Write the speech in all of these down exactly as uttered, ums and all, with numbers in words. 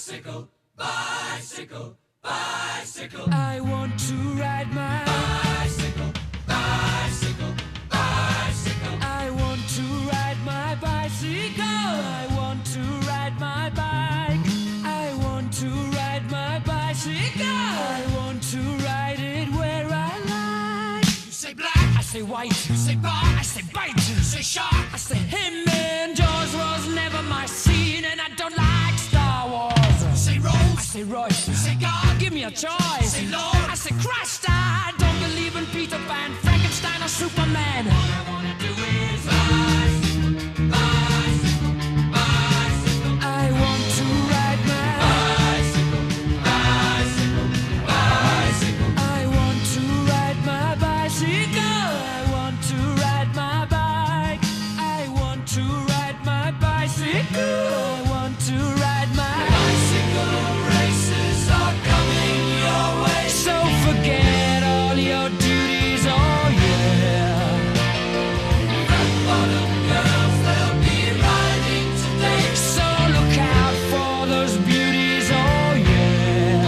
Bicycle, bicycle, bicycle. I want to ride my bicycle, bicycle, bicycle. I want to ride my bicycle. I want to ride my bike. I want to ride my bicycle. I want to ride it where I like. You say black, I say white. you say bar, I say bite. you say shark. I say him and Jaws was never my scene, and I don't like Star Wars. You say rose, I say Royce. you say God, Give me a choice. say Lord. I say Christ. I don't believe in Peter Pan, Frankenstein, or Superman. All I wanna do is bicycle, bicycle, bicycle. I want to ride my Bicycle, bicycle, bicycle. I want to ride my bicycle. I want to ride my bike. I want to ride my bicycle. I want to ride my Bicycle races are coming your way. So forget all your duties, oh yeah. Red bottom girls, they'll be riding today. So look out for those beauties, oh yeah.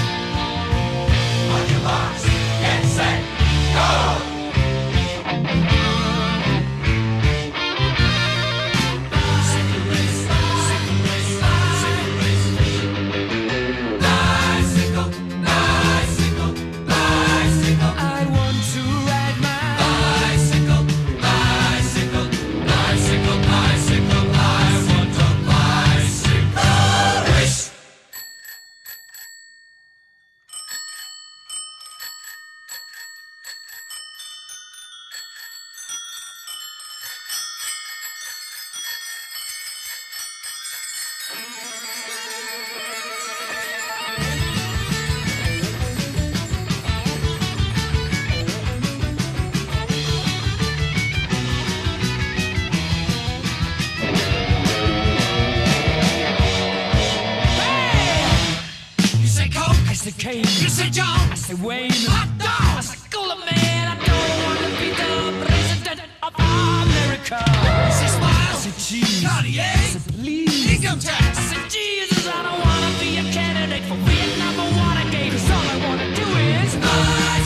On your marks, get set, go! Bicycle race, bicycle race, bicycle race. Bicycle, bicycle, bicycle. I want to ride my Bicycle, bicycle, bicycle, bicycle. I want a bicycle race. You say Coke, I say Kane. you say John, I say Wayne. hot I dog. say Cooler Man. I don't want to be the president of America. You say I Smile, say cheese. Cartier, I say please. income I tax. said, Jesus, I don't wanna be a candidate for Vietnam or Watergate. 'Cause all I wanna do is Bicycle,